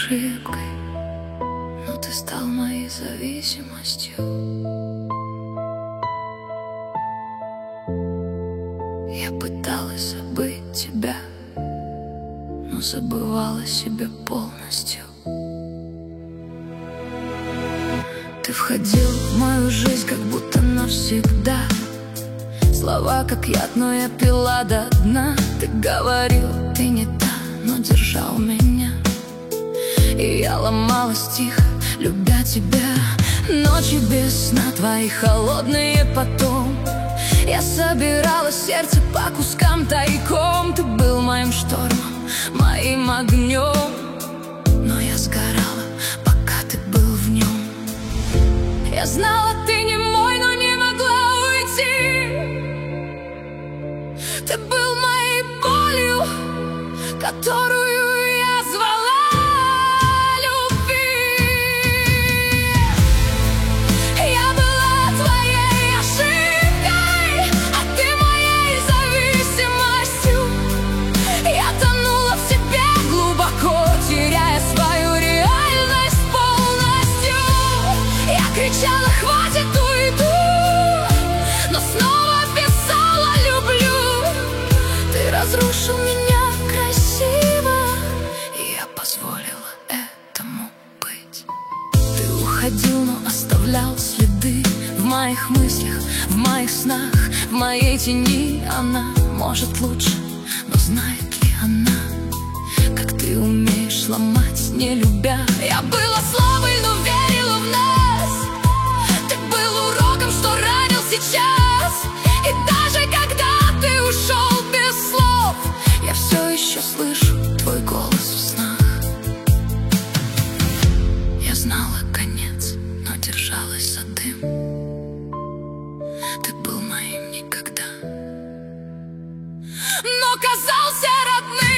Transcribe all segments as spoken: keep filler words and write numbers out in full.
ошибкой, но ты стал моей зависимостью. Я пыталась забыть тебя, но забывала себя полностью. Ты входил в мою жизнь как будто навсегда. Слова как яд, но я пила до дна. Ты говорил, ты не та, но держал меня. И я ломалась тихо, любя тебя. Ночи без сна, твои холодные потом. Я собирала сердце по кускам тайком. Ты был моим штормом, моим огнем, но я сгорала, пока ты был в нем. Я знала, ты не мой, но не могла уйти. Ты был моей болью, которую я звала любви. Я была твоей ошибкой, а ты моей зависимостью. Я тонула в себе глубоко, теряя свою реальность полностью. Я кричала, хватит, уйду, но снова писала, люблю. Ты разрушил меня красиво, и я позволила этому быть. Ты уходил, но оставлял следы в моих мыслях, в моих снах, в моей тени. Она может лучше, но знает ли она, как ты умеешь ломать, не любя? Я была слабой, но верила в нас. Ты был уроком, что ранил сейчас. И даже когда ты ушел без слов, я все еще слышу твой голос в снах. Я знала конец, но держалась за дым. Ты был моим никогда, но казался родным.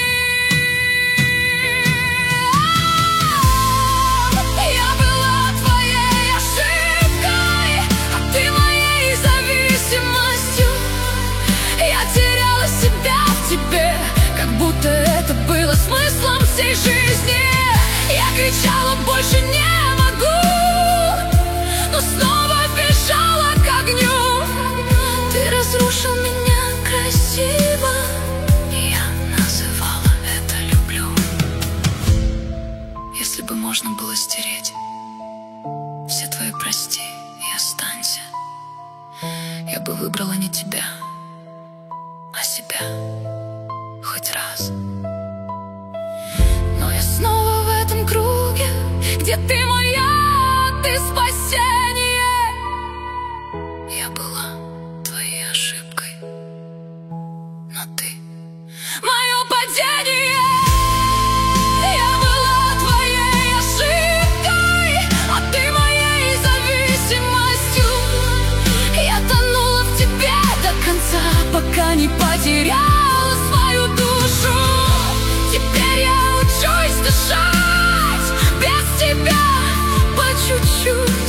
Я была твоей ошибкой, а ты моей зависимостью. Я теряла себя в тебе, как будто это было смыслом всей жизни. Я кричала, больше не могу, но снова бежала к огню. Ты разрушил меня красиво, и я называла это люблю. Если бы можно было стереть все твои прости и останься, я бы выбрала не тебя, а себя хоть раз. Но я снова в этом круге, где ты моя, ты спасение. Я была твоей ошибкой, но ты мое падение. Я была твоей ошибкой, а ты моей зависимостью. Я тонула в тебе до конца, пока не потеряла свою душу. Теперь я учусь дышать без тебя по чуть-чуть.